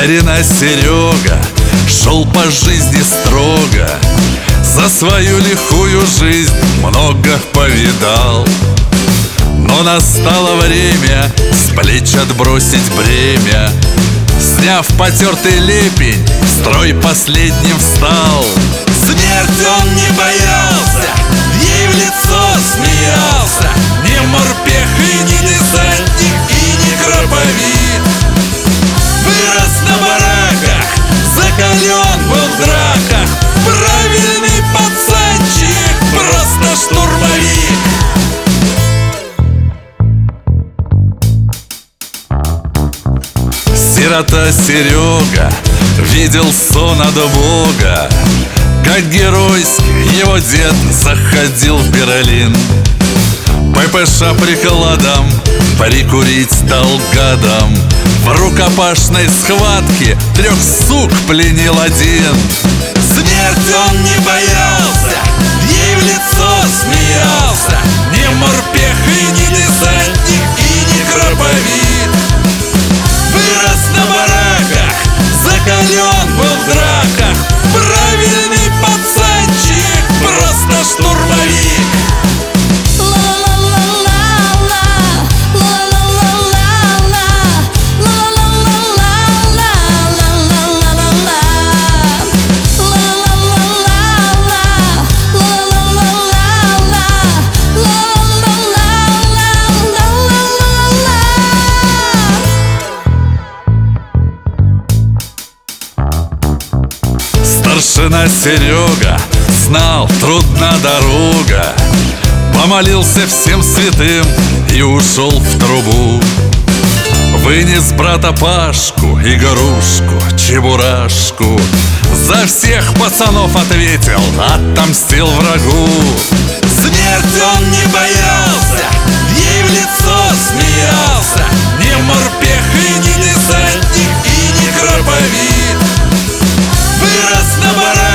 Старина Серега шел по жизни строго, за свою лихую жизнь много повидал. Но настало время с плеч отбросить бремя. Сняв потертый лепень, в строй последним встал. Смерть он не боялся, ей в лицо смеялся. Не морпех и не десантник, и не кроповик. Вырос на бараках, закален был в драках. Правильный пацанчик, просто штурмовик. Сирота Серега видел сон от Бога, как геройски его дед заходил в Берлин. ППШ прикладом прикурить стал гадом. В рукопашной схватке 3 сук пленил один. Смерть он не боялся, ей в лицо смеялся. Не морпех и не десантник, и не кроповик. Вырос на бараках, закален был в драках. Правильный пацанчик, просто штурмовик. Старшина Серега знал, трудна дорога, помолился всем святым и ушел в трубу. Вынес брата Пашку, игрушку, чебурашку. За всех пацанов ответил, отомстил врагу. Смерть он не боялся, ей в лицо смеялся. Не морпех и не десантник, и не кроповик. Вырос на бараках,